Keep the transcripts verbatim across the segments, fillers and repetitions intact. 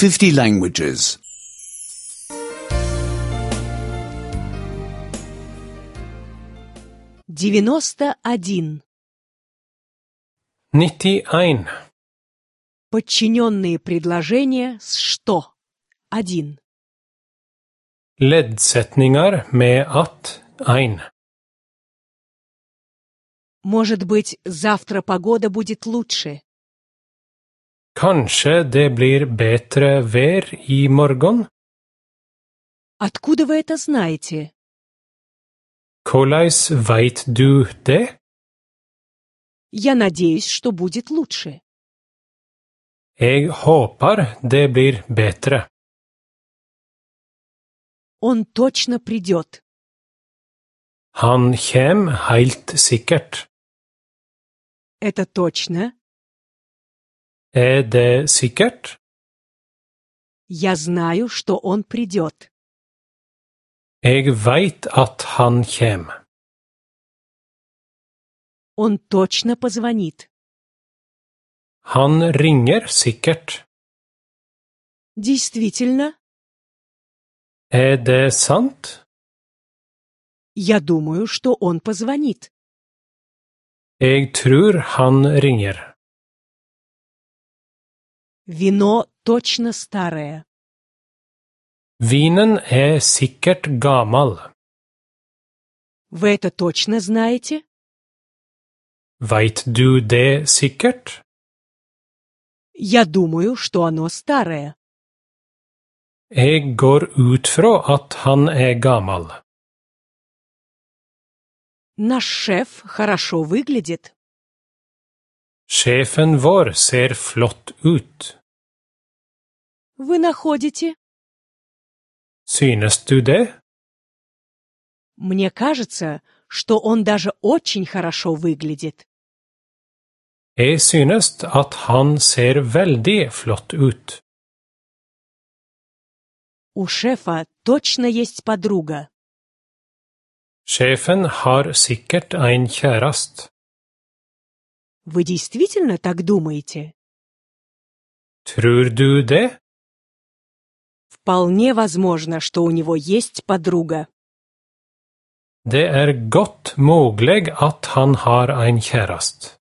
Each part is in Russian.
fifty languages. девяносто один. nittioen. Подчиненные предложения с «что». один. Leddsetningar med at ein. Может быть, завтра погода будет лучше. Kanskje det blir bättre vær i morgon? Откуда вы это знаете? Korleis veit du det? Я надеюсь, что будет лучше. Jeg håper det blir bättre. Он точно придет. Han kjem heilt sikkert. Это точно. Er det sikkert? Я знаю, что он придет. Jeg veit at han kjem. Он точно позвонит. Han ringer sikkert. Действительно, Er det sant? я думаю, что он позвонит. Jeg tror han ringer. Вино точно старое. Vinen er sikkert gamal. Вы это точно знаете? Veit du det sikkert? Я думаю, что оно старое. Jeg går ut fra at han er gamal. Наш шеф хорошо выглядит. Sjefen vår ser flott ut. Вы находите? Synes du det? Мне кажется, что он даже очень хорошо выглядит. Jeg synes at han ser veldig flott ut. У шефа точно есть подруга. Sjefen har sikkert en kjærast. Вы действительно так думаете? Tror du det? Вполне возможно, что у него есть подруга. Det er godt mulig at han har en kjærast.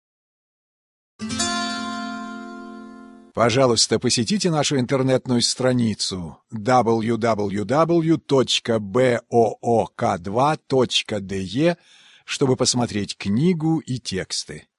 Пожалуйста, посетите нашу интернетную страницу дабл ю дабл ю дабл ю точка боок два точка де, чтобы посмотреть книгу и тексты.